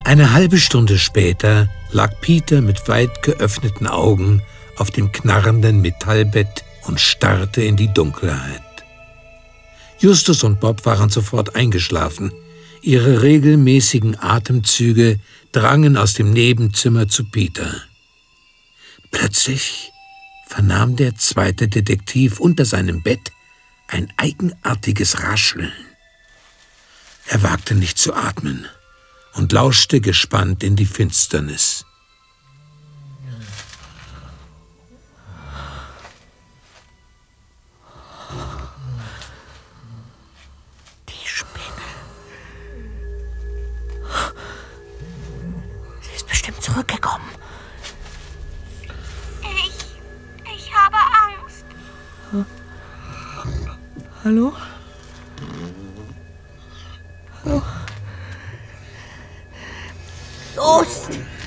Eine halbe Stunde später lag Peter mit weit geöffneten Augen auf dem knarrenden Metallbett und starrte in die Dunkelheit. Justus und Bob waren sofort eingeschlafen. Ihre regelmäßigen Atemzüge drangen aus dem Nebenzimmer zu Peter. Plötzlich vernahm der zweite Detektiv unter seinem Bett ein eigenartiges Rascheln. Er wagte nicht zu atmen und lauschte gespannt in die Finsternis. Die Spinne. Sie ist bestimmt zurückgekommen. Ich habe Angst. Hallo? Hallo? Los!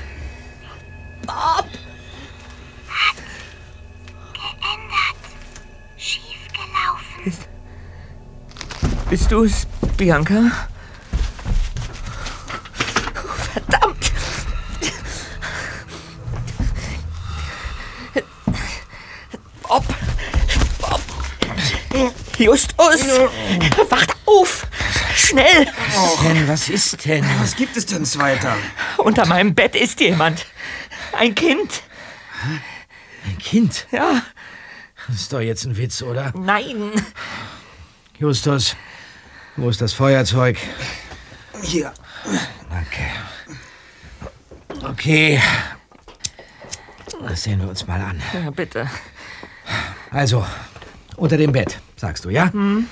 Bob! Hat geändert. Schief gelaufen. Bist du es, Bianca? Verdammt! Bob! Bob! Justus! Wacht auf! Schnell! Was ist denn? Was gibt es denn, Zweiter? Unter meinem Bett ist jemand. Ein Kind. Ein Kind? Ja. Das ist doch jetzt ein Witz, oder? Nein. Justus, wo ist das Feuerzeug? Hier. Danke. Okay. Das sehen wir uns mal an. Ja, bitte. Also, unter dem Bett, sagst du, ja? Hm.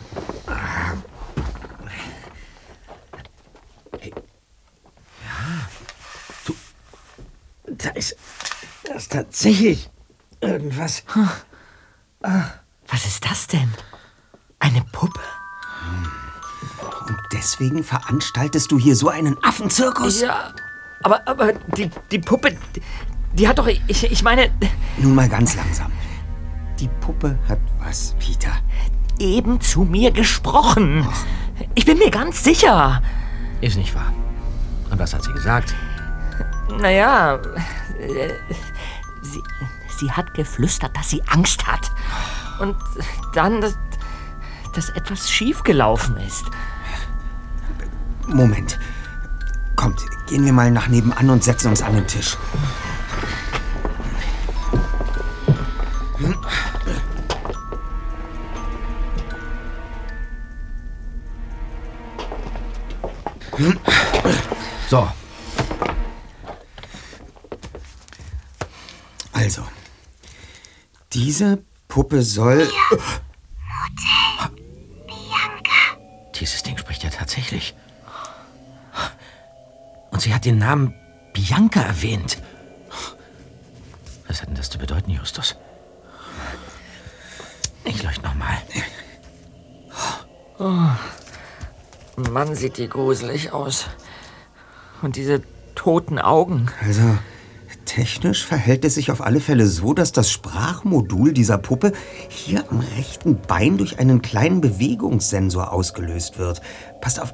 Hey. Ja. Du. Da ist tatsächlich irgendwas. Was ist das denn? Eine Puppe? Und deswegen veranstaltest du hier so einen Affenzirkus? Ja, aber die Puppe, die hat doch, ich meine... Nun mal ganz langsam. Die Puppe hat was, Peter? Eben zu mir gesprochen. Ach. Ich bin mir ganz sicher. Ist nicht wahr. Und was hat sie gesagt? Naja, sie hat geflüstert, dass sie Angst hat. Und dann, dass etwas schiefgelaufen ist. Moment. Kommt, gehen wir mal nach nebenan und setzen uns an den Tisch. So. Also, diese Puppe soll... Hotel Bianca. Dieses Ding spricht ja tatsächlich. Und sie hat den Namen Bianca erwähnt. Was hat denn das zu bedeuten, Justus? Ich leuchte noch mal. Oh, Mann, sieht die gruselig aus. Und diese toten Augen. Also, technisch verhält es sich auf alle Fälle so, dass das Sprachmodul dieser Puppe hier am rechten Bein durch einen kleinen Bewegungssensor ausgelöst wird. Passt auf.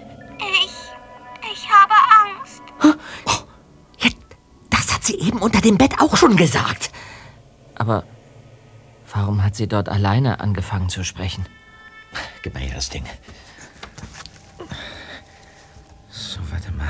Ich habe Angst. Ja, das hat sie eben unter dem Bett auch schon gesagt. Aber warum hat sie dort alleine angefangen zu sprechen? Gib mal her das Ding. So, warte mal.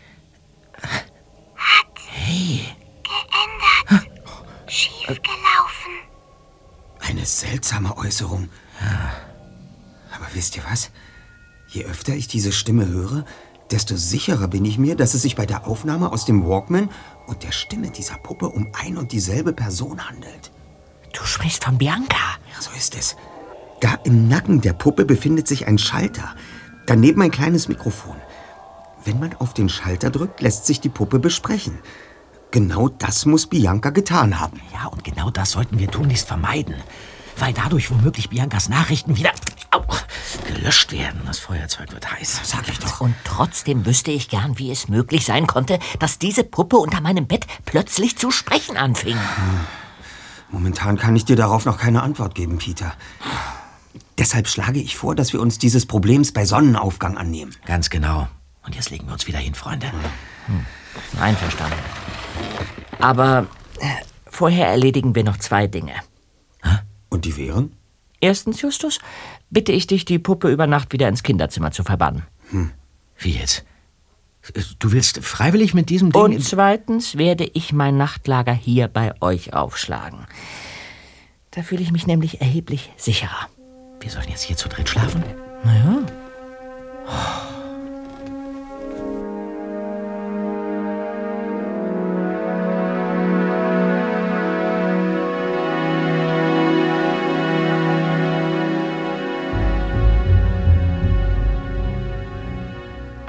Hey. Geändert. Schief gelaufen. Eine seltsame Äußerung. Ja. Aber wisst ihr was? Je öfter ich diese Stimme höre, desto sicherer bin ich mir, dass es sich bei der Aufnahme aus dem Walkman und der Stimme dieser Puppe um ein und dieselbe Person handelt. Du sprichst von Bianca. Ja, so ist es. Da im Nacken der Puppe befindet sich ein Schalter. Daneben ein kleines Mikrofon. Wenn man auf den Schalter drückt, lässt sich die Puppe besprechen. Genau das muss Bianca getan haben. Ja, und genau das sollten wir tunlichst vermeiden. Weil dadurch womöglich Biancas Nachrichten wieder gelöscht werden. Das Feuerzeug wird heiß. Sag ich doch. Und trotzdem wüsste ich gern, wie es möglich sein konnte, dass diese Puppe unter meinem Bett plötzlich zu sprechen anfing. Momentan kann ich dir darauf noch keine Antwort geben, Peter. Deshalb schlage ich vor, dass wir uns dieses Problems bei Sonnenaufgang annehmen. Ganz genau. Und jetzt legen wir uns wieder hin, Freunde. Einverstanden. Aber vorher erledigen wir noch 2 Dinge. Und die wären? Erstens, Justus, bitte ich dich, die Puppe über Nacht wieder ins Kinderzimmer zu verbannen. Wie jetzt? Du willst freiwillig mit diesem Ding... Und zweitens werde ich mein Nachtlager hier bei euch aufschlagen. Da fühle ich mich nämlich erheblich sicherer. Wir sollen jetzt hier zu dritt schlafen? Naja.